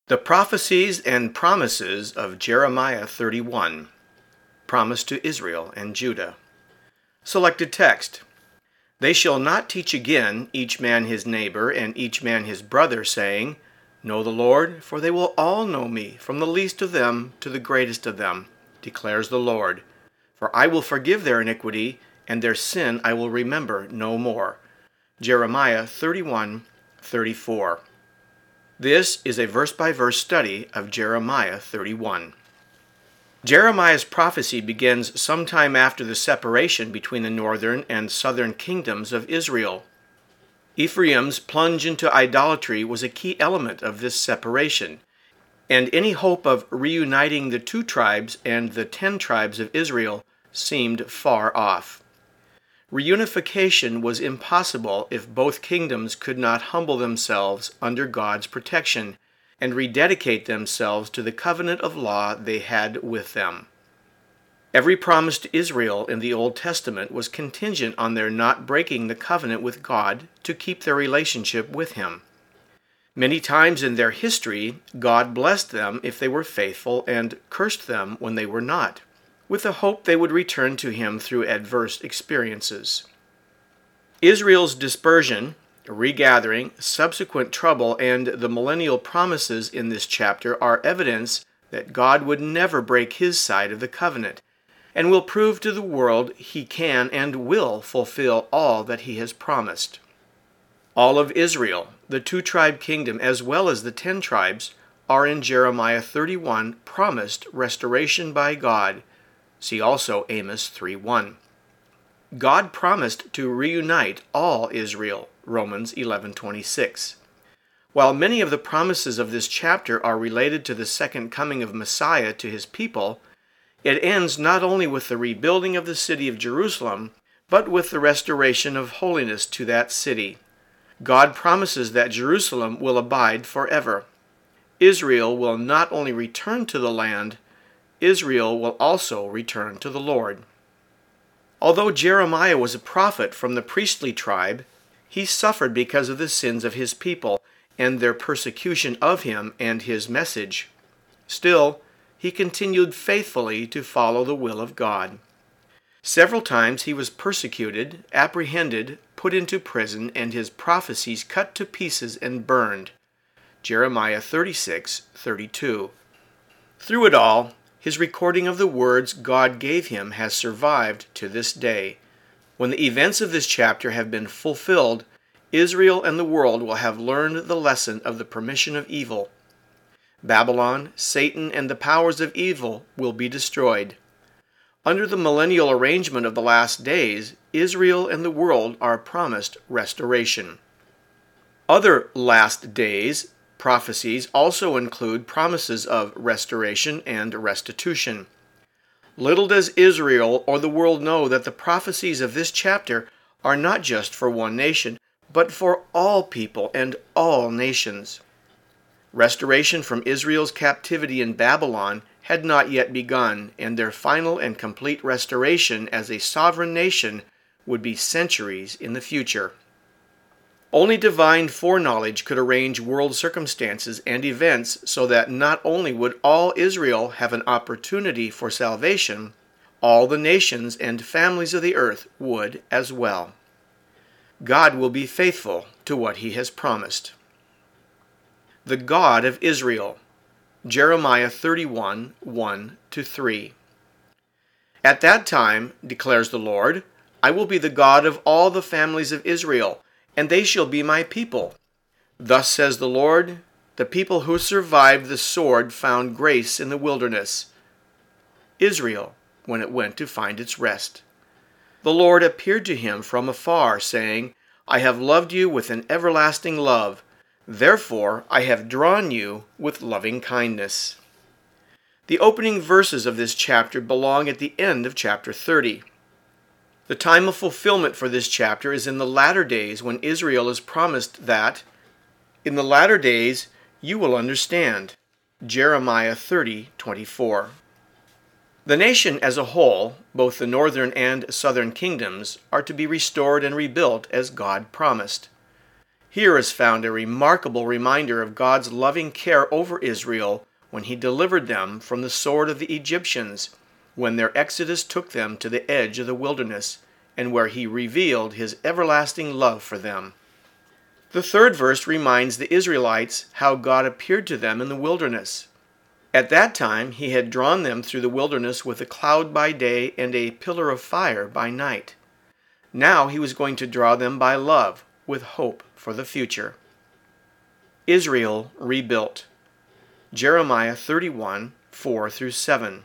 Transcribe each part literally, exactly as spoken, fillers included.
The prophecies and promises of Jeremiah thirty-one, promise to Israel and Judah. Selected text. They shall not teach again, each man his neighbor and each man his brother, saying, Know the Lord, for they will all know me, from the least of them to the greatest of them, declares the Lord. For I will forgive their iniquity, and their sin I will remember no more. Jeremiah thirty-one thirty-four. This is a verse-by-verse study of Jeremiah thirty-one. Jeremiah's prophecy begins sometime after the separation between the northern and southern kingdoms of Israel. Ephraim's plunge into idolatry was a key element of this separation, and any hope of reuniting the two tribes and the ten tribes of Israel seemed far off. Reunification was impossible if both kingdoms could not humble themselves under God's protection and rededicate themselves to the covenant of law they had with them. Every promise to Israel in the Old Testament was contingent on their not breaking the covenant with God to keep their relationship with Him. Many times in their history, God blessed them if they were faithful and cursed them when they were not, with the hope they would return to Him through adverse experiences. Israel's dispersion, regathering, subsequent trouble, and the millennial promises in this chapter are evidence that God would never break His side of the covenant, and will prove to the world He can and will fulfill all that He has promised. All of Israel, the two-tribe kingdom as well as the ten tribes, are in Jeremiah thirty-one promised restoration by God. See also Amos three one. God promised to reunite all Israel, Romans eleven twenty-six. While many of the promises of this chapter are related to the second coming of Messiah to His people, it ends not only with the rebuilding of the city of Jerusalem, but with the restoration of holiness to that city. God promises that Jerusalem will abide forever. Israel will not only return to the land, Israel will also return to the Lord. Although Jeremiah was a prophet from the priestly tribe, he suffered because of the sins of his people and their persecution of him and his message. Still, he continued faithfully to follow the will of God. Several times he was persecuted, apprehended, put into prison, and his prophecies cut to pieces and burned. Jeremiah thirty-six thirty-two. Through it all, his recording of the words God gave him has survived to this day. When the events of this chapter have been fulfilled, Israel and the world will have learned the lesson of the permission of evil. Babylon, Satan, and the powers of evil will be destroyed. Under the millennial arrangement of the last days, Israel and the world are promised restoration. Other last days prophecies also include promises of restoration and restitution. Little does Israel or the world know that the prophecies of this chapter are not just for one nation, but for all people and all nations. Restoration from Israel's captivity in Babylon had not yet begun, and their final and complete restoration as a sovereign nation would be centuries in the future. Only divine foreknowledge could arrange world circumstances and events so that not only would all Israel have an opportunity for salvation, all the nations and families of the earth would as well. God will be faithful to what He has promised. The God of Israel. Jeremiah thirty-one one to three. At that time, declares the Lord, I will be the God of all the families of Israel, and they shall be my people. Thus says the Lord, the people who survived the sword found grace in the wilderness. Israel, when it went to find its rest. The Lord appeared to him from afar, saying, I have loved you with an everlasting love. Therefore I have drawn you with loving kindness. The opening verses of this chapter belong at the end of chapter thirty. The time of fulfillment for this chapter is in the latter days, when Israel is promised that, in the latter days you will understand. Jeremiah thirty twenty-four. The nation as a whole, both the northern and southern kingdoms, are to be restored and rebuilt as God promised. Here is found a remarkable reminder of God's loving care over Israel when he delivered them from the sword of the Egyptians, when their exodus took them to the edge of the wilderness, and where he revealed his everlasting love for them. The third verse reminds the Israelites how God appeared to them in the wilderness. At that time he had drawn them through the wilderness with a cloud by day and a pillar of fire by night. Now he was going to draw them by love, with hope for the future. Israel rebuilt. Jeremiah thirty-one, four through seven.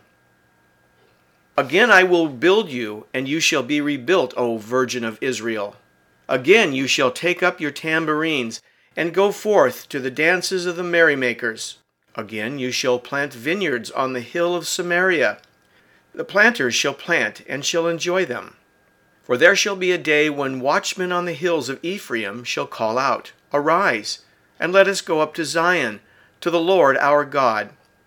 Again I will build you, and you shall be rebuilt, O Virgin of Israel. Again you shall take up your tambourines, and go forth to the dances of the merrymakers. Again you shall plant vineyards on the hill of Samaria. The planters shall plant, and shall enjoy them. For there shall be a day when watchmen on the hills of Ephraim shall call out, Arise, and let us go up to Zion, to the Lord our God.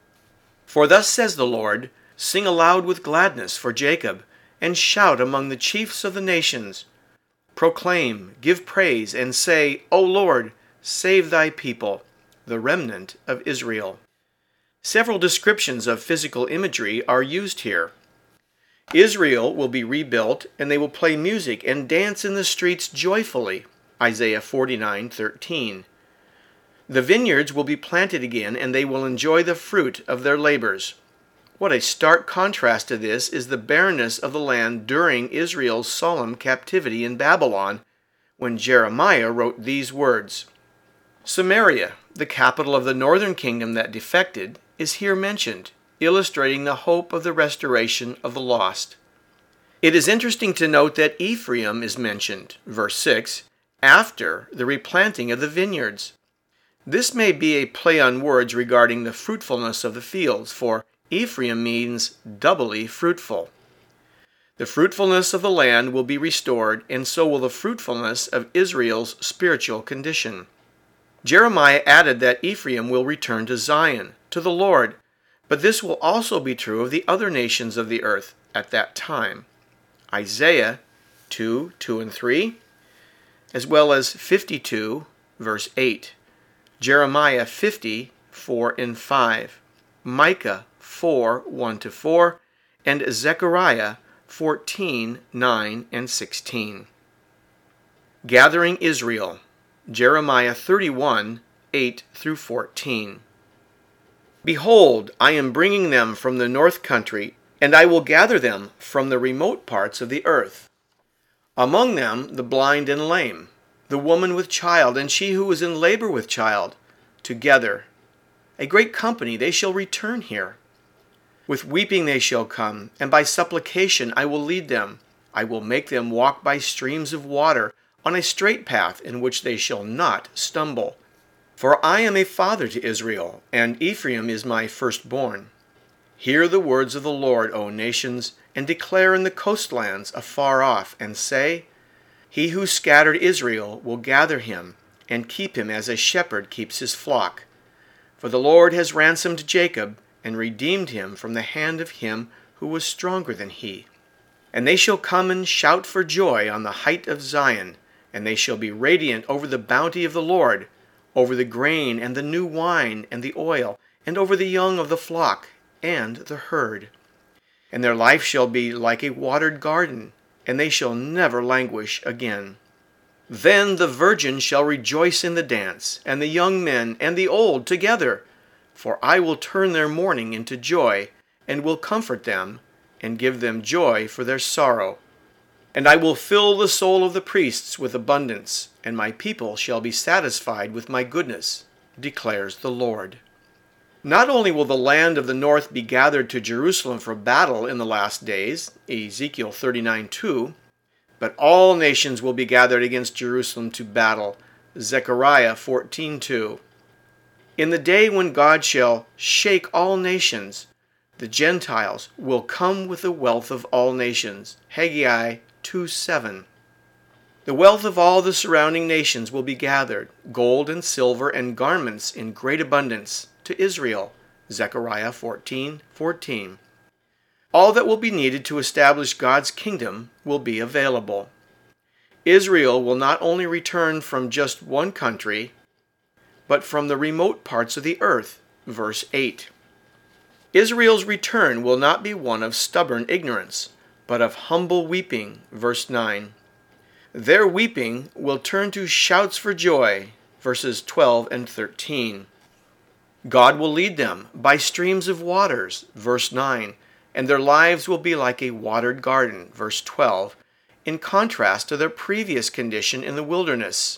For thus says the Lord, Sing aloud with gladness for Jacob, and shout among the chiefs of the nations. Proclaim, give praise, and say, O Lord, save thy people, the remnant of Israel. Several descriptions of physical imagery are used here. Israel will be rebuilt, and they will play music and dance in the streets joyfully. Isaiah forty-nine thirteen. The vineyards will be planted again, and they will enjoy the fruit of their labors. What a stark contrast to this is the barrenness of the land during Israel's solemn captivity in Babylon, when Jeremiah wrote these words. Samaria, the capital of the northern kingdom that defected, is here mentioned, illustrating the hope of the restoration of the lost. It is interesting to note that Ephraim is mentioned, verse six, after the replanting of the vineyards. This may be a play on words regarding the fruitfulness of the fields, for Ephraim means doubly fruitful. The fruitfulness of the land will be restored, and so will the fruitfulness of Israel's spiritual condition. Jeremiah added that Ephraim will return to Zion, to the Lord, but this will also be true of the other nations of the earth at that time. Isaiah two, two and three, as well as fifty-two, verse eight, Jeremiah fifty, four and five, Micah four, one to four, and Zechariah fourteen, nine and sixteen. Gathering Israel, Jeremiah thirty-one, eight through fourteen. Behold, I am bringing them from the north country, and I will gather them from the remote parts of the earth. Among them the blind and lame, the woman with child, and she who is in labor with child, together. A great company, they shall return here. With weeping they shall come, and by supplication I will lead them. I will make them walk by streams of water, on a straight path in which they shall not stumble. For I am a father to Israel, and Ephraim is my firstborn. Hear the words of the Lord, O nations, and declare in the coastlands afar off, and say, He who scattered Israel will gather him, and keep him as a shepherd keeps his flock. For the Lord has ransomed Jacob, and redeemed him from the hand of him who was stronger than he. And they shall come and shout for joy on the height of Zion, and they shall be radiant over the bounty of the Lord, over the grain and the new wine and the oil, and over the young of the flock and the herd. And their life shall be like a watered garden, and they shall never languish again. Then the virgin shall rejoice in the dance, and the young men and the old together. For I will turn their mourning into joy, and will comfort them, and give them joy for their sorrow. And I will fill the soul of the priests with abundance, and my people shall be satisfied with my goodness, declares the Lord. Not only will the land of the north be gathered to Jerusalem for battle in the last days, Ezekiel thirty-nine two, but all nations will be gathered against Jerusalem to battle, Zechariah fourteen two. In the day when God shall shake all nations, the Gentiles will come with the wealth of all nations, Haggai two seven. The wealth of all the surrounding nations will be gathered, gold and silver and garments in great abundance, to Israel, Zechariah fourteen fourteen. All that will be needed to establish God's kingdom will be available. Israel will not only return from just one country, but from the remote parts of the earth. Verse eight. Israel's return will not be one of stubborn ignorance, but of humble weeping. Verse nine. Their weeping will turn to shouts for joy. Verses twelve and thirteen. God will lead them by streams of waters. Verse nine. And their lives will be like a watered garden. Verse twelve. In contrast to their previous condition in the wilderness.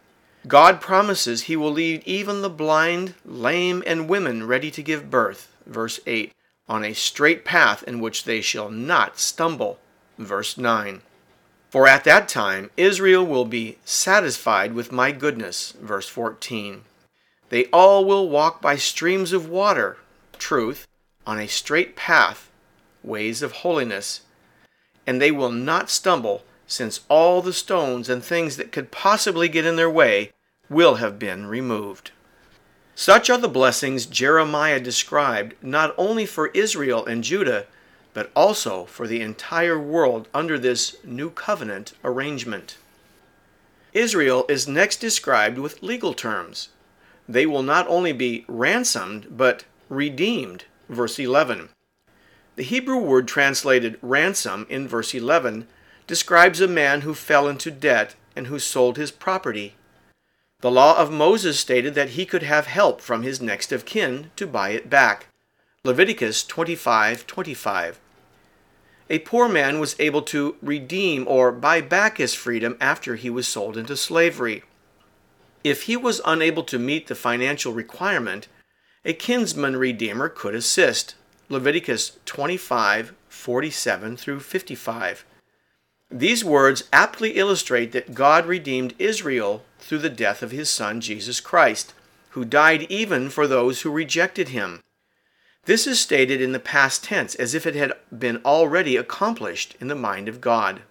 God promises he will lead even the blind, lame, and women ready to give birth, verse eight, on a straight path in which they shall not stumble, verse nine. For at that time Israel will be satisfied with my goodness, verse fourteen. They all will walk by streams of water, truth, on a straight path, ways of holiness, and they will not stumble, since all the stones and things that could possibly get in their way will have been removed. Such are the blessings Jeremiah described not only for Israel and Judah, but also for the entire world under this new covenant arrangement. Israel is next described with legal terms. They will not only be ransomed, but redeemed, verse eleven. The Hebrew word translated ransom in verse eleven describes a man who fell into debt and who sold his property. The law of Moses stated that he could have help from his next of kin to buy it back. Leviticus twenty-five twenty-five. A poor man was able to redeem or buy back his freedom after he was sold into slavery. If he was unable to meet the financial requirement, a kinsman redeemer could assist. Leviticus twenty-five forty-seven through fifty-five. These words aptly illustrate that God redeemed Israel through the death of his Son, Jesus Christ, who died even for those who rejected him. This is stated in the past tense as if it had been already accomplished in the mind of God.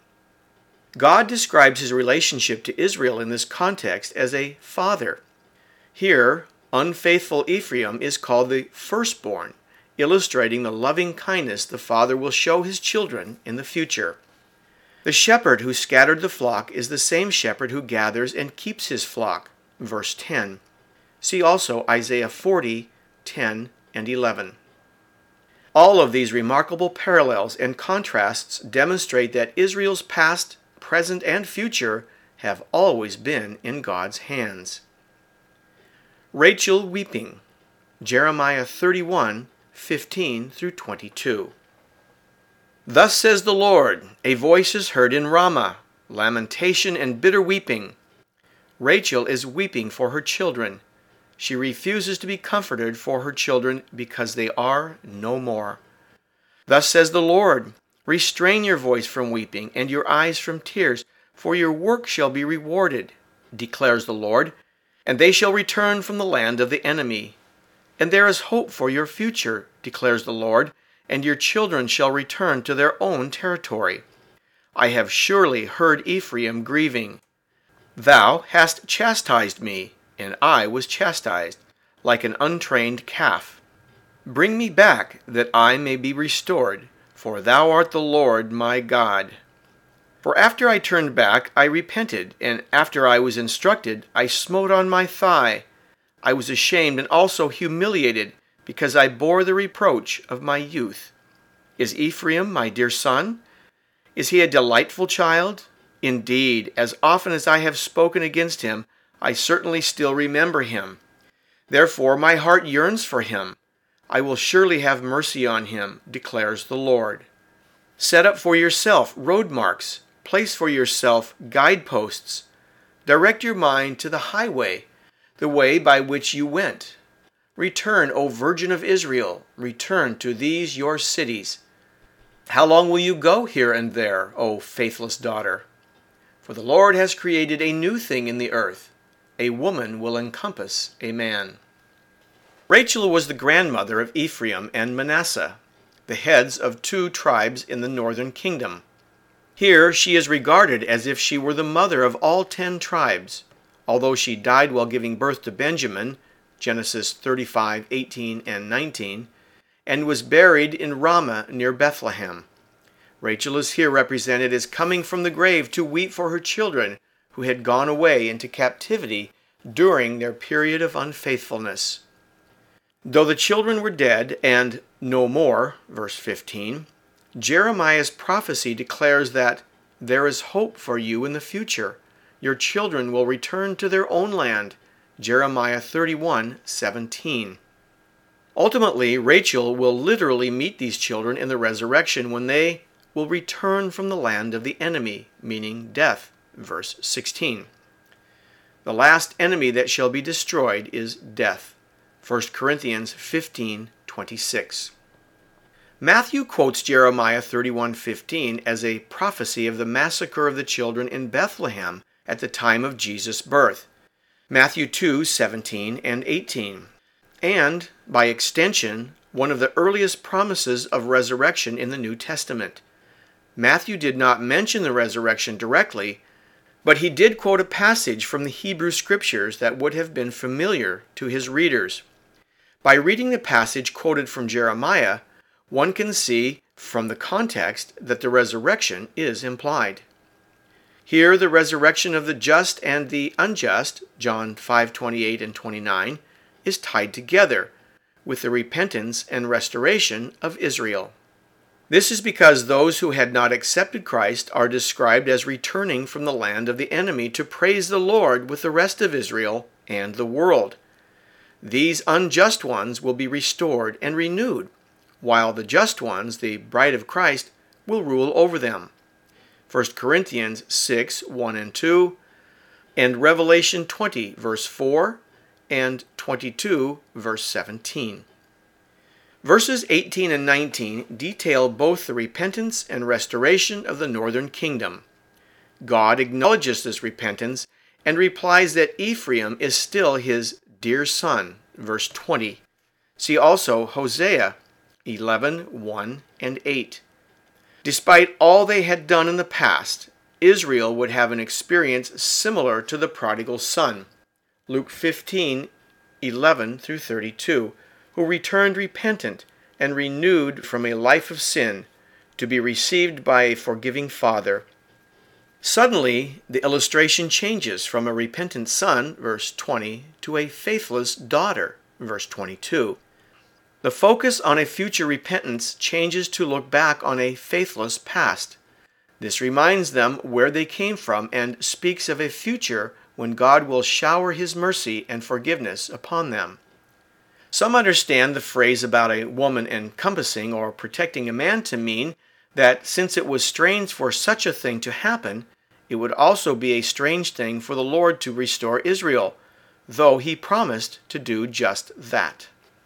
God describes his relationship to Israel in this context as a father. Here, unfaithful Ephraim is called the firstborn, illustrating the loving kindness the father will show his children in the future. The shepherd who scattered the flock is the same shepherd who gathers and keeps his flock. Verse ten. See also Isaiah forty, ten, and eleven. All of these remarkable parallels and contrasts demonstrate that Israel's past, present, and future have always been in God's hands. Rachel weeping. Jeremiah thirty-one, fifteen through twenty-two. Thus says the Lord, a voice is heard in Ramah, lamentation and bitter weeping. Rachel is weeping for her children. She refuses to be comforted for her children because they are no more. Thus says the Lord, restrain your voice from weeping and your eyes from tears, for your work shall be rewarded, declares the Lord, and they shall return from the land of the enemy. And there is hope for your future, declares the Lord, and your children shall return to their own territory. I have surely heard Ephraim grieving. Thou hast chastised me, and I was chastised, like an untrained calf. Bring me back, that I may be restored, for thou art the Lord my God. For after I turned back, I repented, and after I was instructed, I smote on my thigh. I was ashamed and also humiliated, because I bore the reproach of my youth. Is Ephraim my dear son? Is he a delightful child? Indeed, as often as I have spoken against him, I certainly still remember him. Therefore my heart yearns for him. I will surely have mercy on him, declares the Lord. Set up for yourself road marks. Place for yourself guideposts. Direct your mind to the highway, the way by which you went. Return, O Virgin of Israel, return to these your cities. How long will you go here and there, O faithless daughter? For the Lord has created a new thing in the earth. A woman will encompass a man. Rachel was the grandmother of Ephraim and Manasseh, the heads of two tribes in the northern kingdom. Here she is regarded as if she were the mother of all ten tribes, although she died while giving birth to Benjamin, Genesis thirty-five, eighteen and nineteen, and was buried in Ramah near Bethlehem. Rachel is here represented as coming from the grave to weep for her children who had gone away into captivity during their period of unfaithfulness. Though the children were dead and no more, verse fifteen, Jeremiah's prophecy declares that there is hope for you in the future. Your children will return to their own land. Jeremiah thirty-one seventeen. Ultimately, Rachel will literally meet these children in the resurrection when they will return from the land of the enemy, meaning death, verse sixteen. The last enemy that shall be destroyed is death, First Corinthians fifteen twenty-six. Matthew quotes Jeremiah thirty-one fifteen as a prophecy of the massacre of the children in Bethlehem at the time of Jesus' birth, Matthew two seventeen and eighteen, and, by extension, one of the earliest promises of resurrection in the New Testament. Matthew did not mention the resurrection directly, but he did quote a passage from the Hebrew Scriptures that would have been familiar to his readers. By reading the passage quoted from Jeremiah, one can see from the context that the resurrection is implied. Here, the resurrection of the just and the unjust, John five twenty-eight and twenty-nine, is tied together with the repentance and restoration of Israel. This is because those who had not accepted Christ are described as returning from the land of the enemy to praise the Lord with the rest of Israel and the world. These unjust ones will be restored and renewed, while the just ones, the bride of Christ, will rule over them. First Corinthians six one and two, and Revelation twenty, verse four, and twenty-two, verse seventeen. Verses eighteen and nineteen detail both the repentance and restoration of the northern kingdom. God acknowledges this repentance and replies that Ephraim is still his dear son, verse twenty. See also Hosea eleven one and eight. Despite all they had done in the past, Israel would have an experience similar to the prodigal son, Luke fifteen eleven through thirty-two, who returned repentant and renewed from a life of sin to be received by a forgiving father. Suddenly, the illustration changes from a repentant son, verse twenty, to a faithless daughter, verse twenty-two. The focus on a future repentance changes to look back on a faithless past. This reminds them where they came from and speaks of a future when God will shower His mercy and forgiveness upon them. Some understand the phrase about a woman encompassing or protecting a man to mean that since it was strange for such a thing to happen, it would also be a strange thing for the Lord to restore Israel, though He promised to do just that.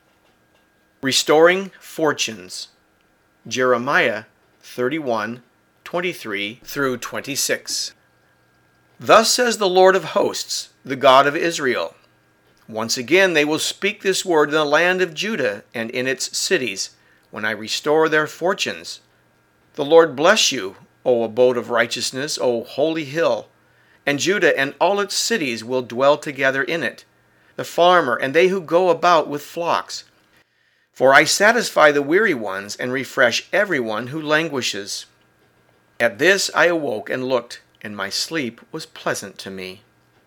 Restoring fortunes. Jeremiah thirty-one twenty-three through twenty-six. Thus says the Lord of hosts, the God of Israel. Once again they will speak this word in the land of Judah and in its cities, when I restore their fortunes. The Lord bless you, O abode of righteousness, O holy hill. And Judah and all its cities will dwell together in it, the farmer and they who go about with flocks. For I satisfy the weary ones and refresh everyone who languishes. At this I awoke and looked, and my sleep was pleasant to me.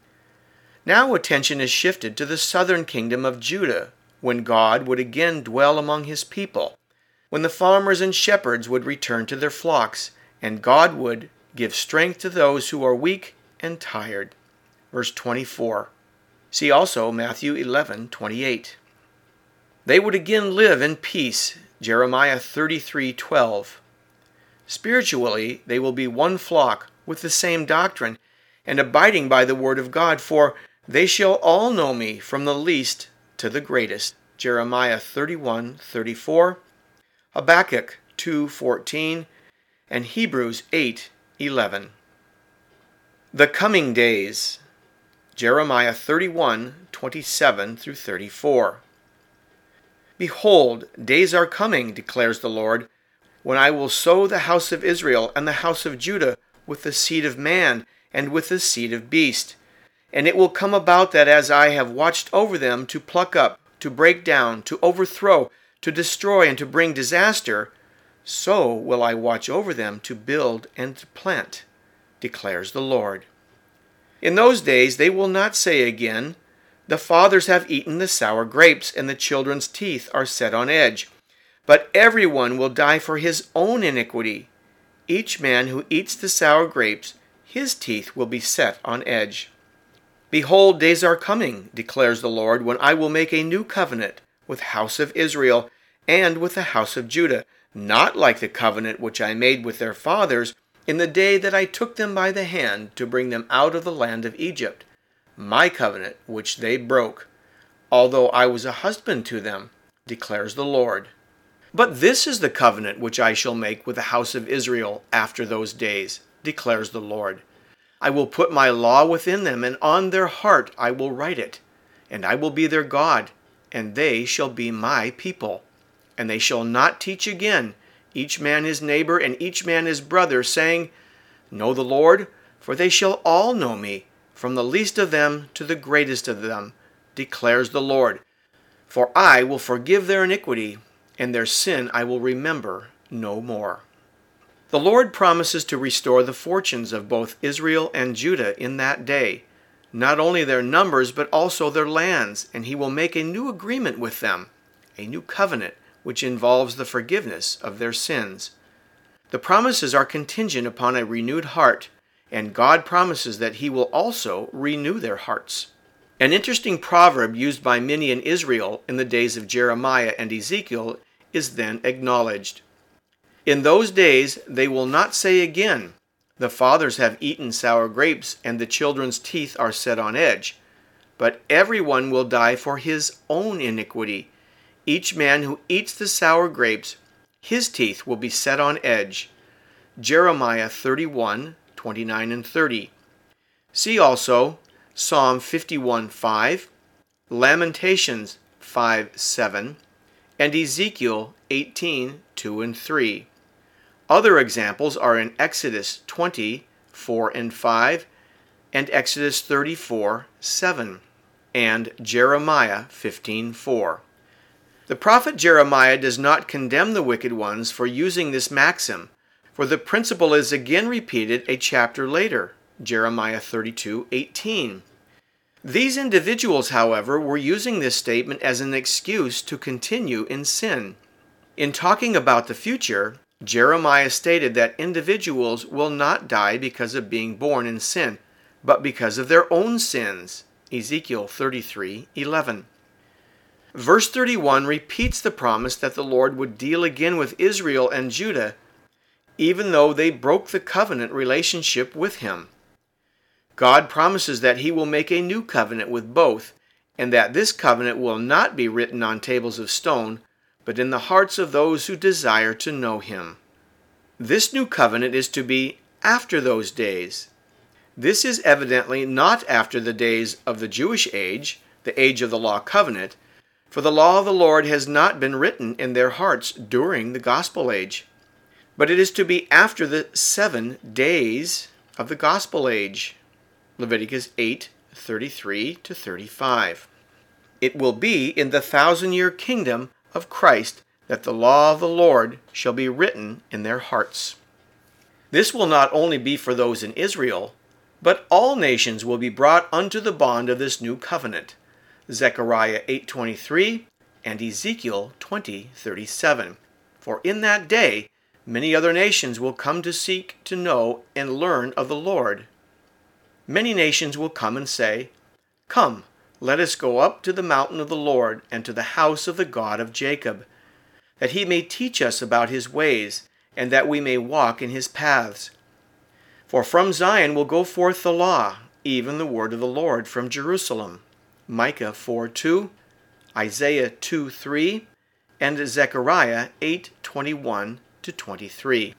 Now attention is shifted to the southern kingdom of Judah, when God would again dwell among His people, when the farmers and shepherds would return to their flocks, and God would give strength to those who are weak and tired. Verse twenty-four. See also Matthew eleven twenty-eight. They would again live in peace. Jeremiah thirty-three twelve. Spiritually, they will be one flock with the same doctrine, and abiding by the word of God, for they shall all know me, from the least to the greatest. Jeremiah thirty-one thirty-four, Habakkuk two fourteen, and Hebrews eight eleven. The coming days. Jeremiah thirty-one twenty-seven through thirty-four. Behold, days are coming, declares the Lord, when I will sow the house of Israel and the house of Judah with the seed of man and with the seed of beast. And it will come about that as I have watched over them to pluck up, to break down, to overthrow, to destroy, and to bring disaster, so will I watch over them to build and to plant, declares the Lord. In those days they will not say again, the fathers have eaten the sour grapes, and the children's teeth are set on edge. But everyone will die for his own iniquity. Each man who eats the sour grapes, his teeth will be set on edge. Behold, days are coming, declares the Lord, when I will make a new covenant with the house of Israel and with the house of Judah, not like the covenant which I made with their fathers in the day that I took them by the hand to bring them out of the land of Egypt, my covenant which they broke, although I was a husband to them, declares the Lord. But this is the covenant which I shall make with the house of Israel after those days, declares the Lord. I will put my law within them, and on their heart I will write it, and I will be their God, and they shall be my people. And they shall not teach again, each man his neighbor and each man his brother, saying, Know the Lord, for they shall all know me, from the least of them to the greatest of them, declares the Lord. For I will forgive their iniquity, and their sin I will remember no more. The Lord promises to restore the fortunes of both Israel and Judah in that day, not only their numbers but also their lands, and he will make a new agreement with them, a new covenant, which involves the forgiveness of their sins. The promises are contingent upon a renewed heart, and God promises that he will also renew their hearts. An interesting proverb used by many in Israel in the days of Jeremiah and Ezekiel is then acknowledged. In those days they will not say again, the fathers have eaten sour grapes, and the children's teeth are set on edge. But everyone will die for his own iniquity. Each man who eats the sour grapes, his teeth will be set on edge. Jeremiah thirty-one, twenty-nine and thirty. See also Psalm fifty-one, five, Lamentations five, seven, and Ezekiel eighteen, two and three. Other examples are in Exodus twenty, four and five, and Exodus thirty-four, seven, and Jeremiah fifteen, four. The prophet Jeremiah does not condemn the wicked ones for using this maxim, for the principle is again repeated a chapter later, Jeremiah thirty-two, eighteen. These individuals, however, were using this statement as an excuse to continue in sin. In talking about the future, Jeremiah stated that individuals will not die because of being born in sin, but because of their own sins, Ezekiel thirty-three, eleven. Verse thirty-one repeats the promise that the Lord would deal again with Israel and Judah, even though they broke the covenant relationship with him. God promises that he will make a new covenant with both, and that this covenant will not be written on tables of stone, but in the hearts of those who desire to know him. This new covenant is to be after those days. This is evidently not after the days of the Jewish age, the age of the law covenant, for the law of the Lord has not been written in their hearts during the gospel age. But it is to be after the seven days of the gospel age. Leviticus eight, thirty-three to thirty-five. It will be in the thousand-year kingdom of Christ that the law of the Lord shall be written in their hearts. This will not only be for those in Israel, but all nations will be brought unto the bond of this new covenant. Zechariah eight twenty-three and Ezekiel twenty thirty-seven. For in that day many other nations will come to seek to know and learn of the Lord. Many nations will come and say, Come, let us go up to the mountain of the Lord and to the house of the God of Jacob, that he may teach us about his ways, and that we may walk in his paths. For from Zion will go forth the law, even the word of the Lord from Jerusalem. Micah four two, Isaiah two three, and Zechariah eight twenty-one to twenty-three.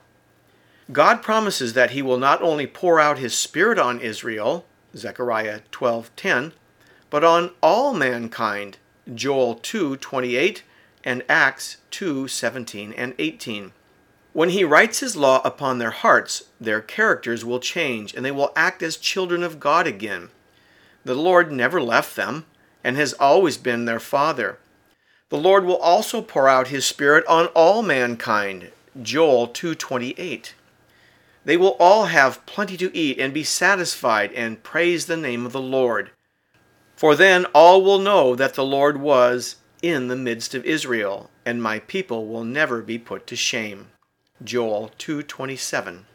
God promises that he will not only pour out his Spirit on Israel, Zechariah twelve ten, but on all mankind, Joel two twenty-eight, and Acts two seventeen and eighteen. When he writes his law upon their hearts, their characters will change, and they will act as children of God again. The Lord never left them, and has always been their Father. The Lord will also pour out his Spirit on all mankind, Joel two twenty-eight. They will all have plenty to eat and be satisfied and praise the name of the Lord. For then all will know that the Lord was in the midst of Israel, and my people will never be put to shame. Joel two twenty-seven.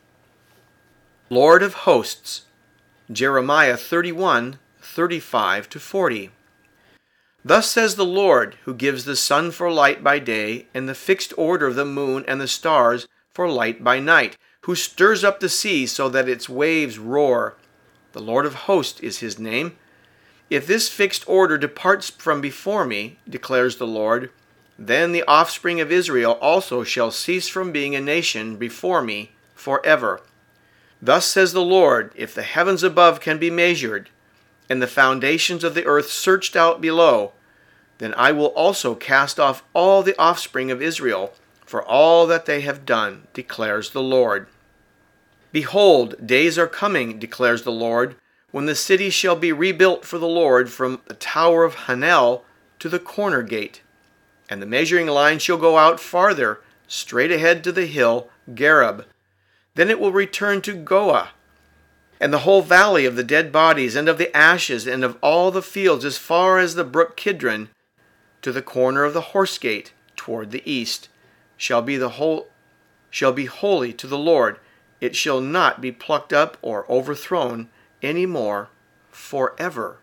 Lord of hosts, Jeremiah thirty-one thirty-five to forty. Thus says the Lord, who gives the sun for light by day, and the fixed order of the moon and the stars for light by night, who stirs up the sea so that its waves roar. The Lord of hosts is his name. If this fixed order departs from before me, declares the Lord, then the offspring of Israel also shall cease from being a nation before me forever. Thus says the Lord, if the heavens above can be measured, and the foundations of the earth searched out below, then I will also cast off all the offspring of Israel for all that they have done, declares the Lord. Behold, days are coming, declares the Lord, when the city shall be rebuilt for the Lord from the tower of Hanel to the corner gate, and the measuring line shall go out farther, straight ahead to the hill Gareb. Then it will return to Goah, and the whole valley of the dead bodies, and of the ashes, and of all the fields, as far as the brook Kidron, to the corner of the horse gate, toward the east, shall be the whole shall be holy to the Lord. It shall not be plucked up or overthrown any more forever.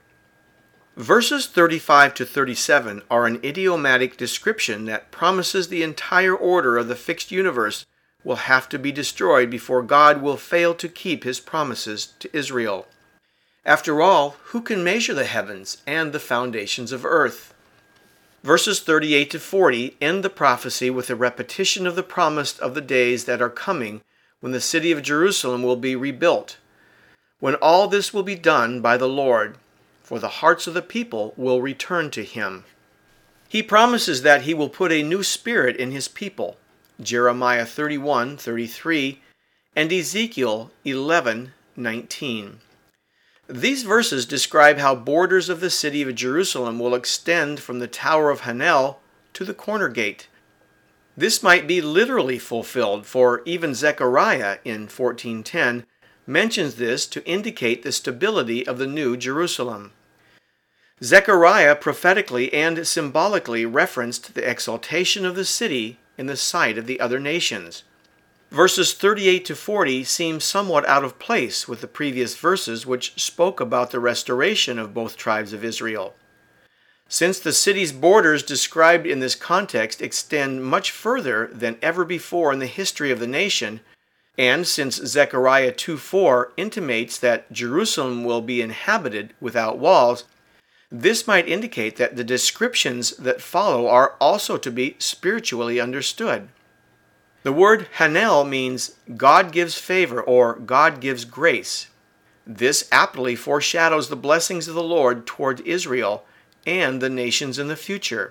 Verses thirty-five to thirty-seven are an idiomatic description that promises the entire order of the fixed universe will have to be destroyed before God will fail to keep his promises to Israel. After all, who can measure the heavens and the foundations of earth? Verses thirty-eight to forty end the prophecy with a repetition of the promise of the days that are coming when the city of Jerusalem will be rebuilt, when all this will be done by the Lord, for the hearts of the people will return to him. He promises that he will put a new spirit in his people, Jeremiah thirty-one thirty-three and Ezekiel eleven nineteen. These verses describe how borders of the city of Jerusalem will extend from the Tower of Hanel to the corner gate. This might be literally fulfilled, for even Zechariah in fourteen ten mentions this to indicate the stability of the new Jerusalem. Zechariah prophetically and symbolically referenced the exaltation of the city in the sight of the other nations. Verses thirty-eight to forty seem somewhat out of place with the previous verses which spoke about the restoration of both tribes of Israel. Since the city's borders described in this context extend much further than ever before in the history of the nation, and since Zechariah two four intimates that Jerusalem will be inhabited without walls, this might indicate that the descriptions that follow are also to be spiritually understood. The word Hanel means God gives favor or God gives grace. This aptly foreshadows the blessings of the Lord toward Israel and the nations in the future.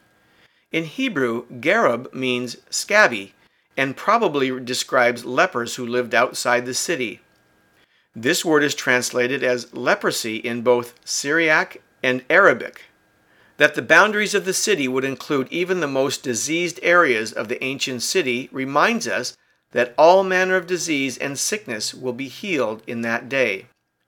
In Hebrew, Gareb means scabby and probably describes lepers who lived outside the city. This word is translated as leprosy in both Syriac and Arabic. That the boundaries of the city would include even the most diseased areas of the ancient city reminds us that all manner of disease and sickness will be healed in that day.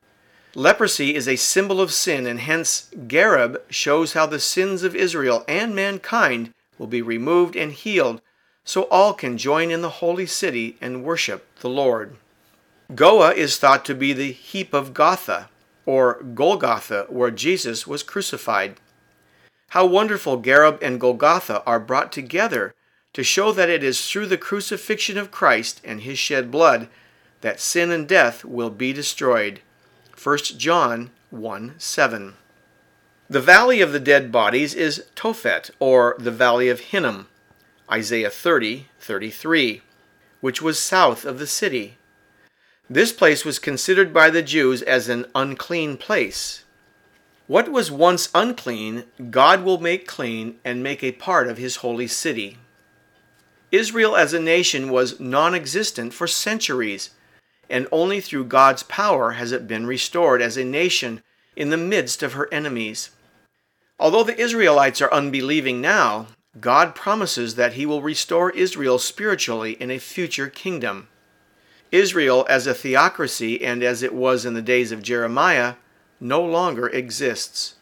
Leprosy is a symbol of sin, and hence Gareb shows how the sins of Israel and mankind will be removed and healed, so all can join in the holy city and worship the Lord. Goah is thought to be the heap of Gotha, or Golgotha, where Jesus was crucified. How wonderful Gareb and Golgotha are brought together to show that it is through the crucifixion of Christ and his shed blood that sin and death will be destroyed. First John one seven. The valley of the dead bodies is Tophet, or the valley of Hinnom, Isaiah thirty thirty-three, which was south of the city. This place was considered by the Jews as an unclean place. What was once unclean, God will make clean and make a part of his holy city. Israel as a nation was non-existent for centuries, and only through God's power has it been restored as a nation in the midst of her enemies. Although the Israelites are unbelieving now, God promises that he will restore Israel spiritually in a future kingdom. Israel as a theocracy, and as it was in the days of Jeremiah, no longer exists.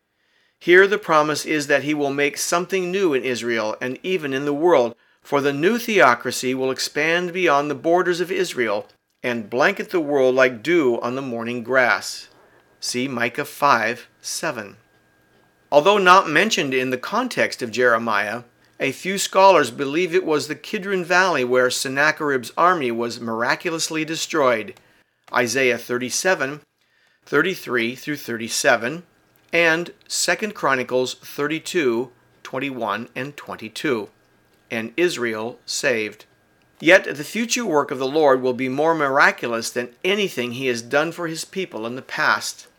Here the promise is that he will make something new in Israel and even in the world, for the new theocracy will expand beyond the borders of Israel and blanket the world like dew on the morning grass. See Micah five seven. Although not mentioned in the context of Jeremiah, a few scholars believe it was the Kidron Valley where Sennacherib's army was miraculously destroyed. Isaiah thirty-seven, thirty-three through thirty-seven, and Second Chronicles thirty-two, twenty-one and twenty-two, and Israel saved. Yet the future work of the Lord will be more miraculous than anything he has done for his people in the past.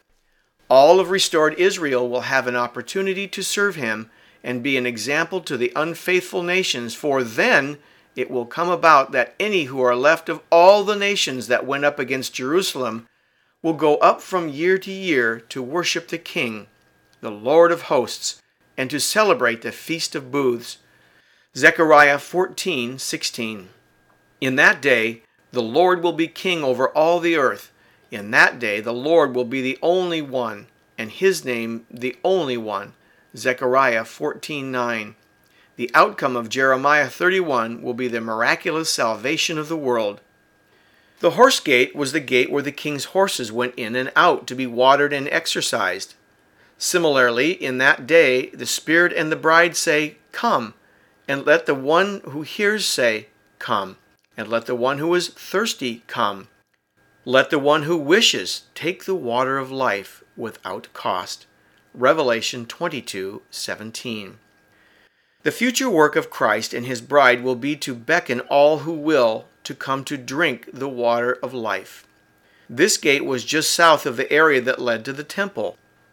All of restored Israel will have an opportunity to serve him and be an example to the unfaithful nations, for then it will come about that any who are left of all the nations that went up against Jerusalem will go up from year to year to worship the King, the Lord of hosts, and to celebrate the Feast of Booths. Zechariah fourteen sixteen. In that day the Lord will be king over all the earth. In that day the Lord will be the only one, and his name the only one. Zechariah fourteen nine. The outcome of Jeremiah thirty-one will be the miraculous salvation of the world. The horse gate was the gate where the king's horses went in and out to be watered and exercised. Similarly, in that day the Spirit and the bride say, "Come," and let the one who hears say, "Come," and let the one who is thirsty come. Let the one who wishes take the water of life without cost. Revelation twenty-two seventeen. The future work of Christ and his bride will be to beckon all who will to come to drink the water of life. This gate was just south of the area that led to the temple.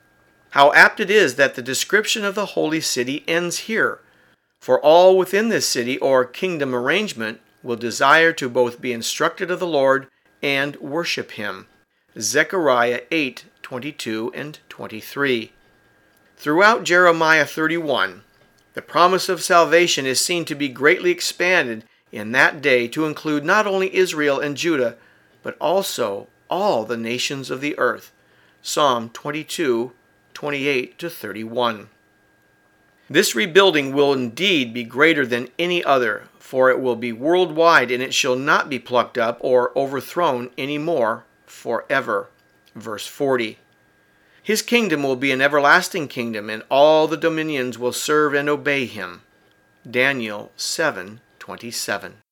How apt it is that the description of the holy city ends here, for all within this city or kingdom arrangement will desire to both be instructed of the Lord and worship him. Zechariah eight twenty-two and twenty-three. Throughout Jeremiah thirty-one, the promise of salvation is seen to be greatly expanded in that day to include not only Israel and Judah, but also all the nations of the earth. Psalm twenty-two, twenty-eight to thirty-one. This rebuilding will indeed be greater than any other, for it will be worldwide, and it shall not be plucked up or overthrown any more forever. Verse forty. His kingdom will be an everlasting kingdom, and all the dominions will serve and obey him. Daniel seven twenty-seven.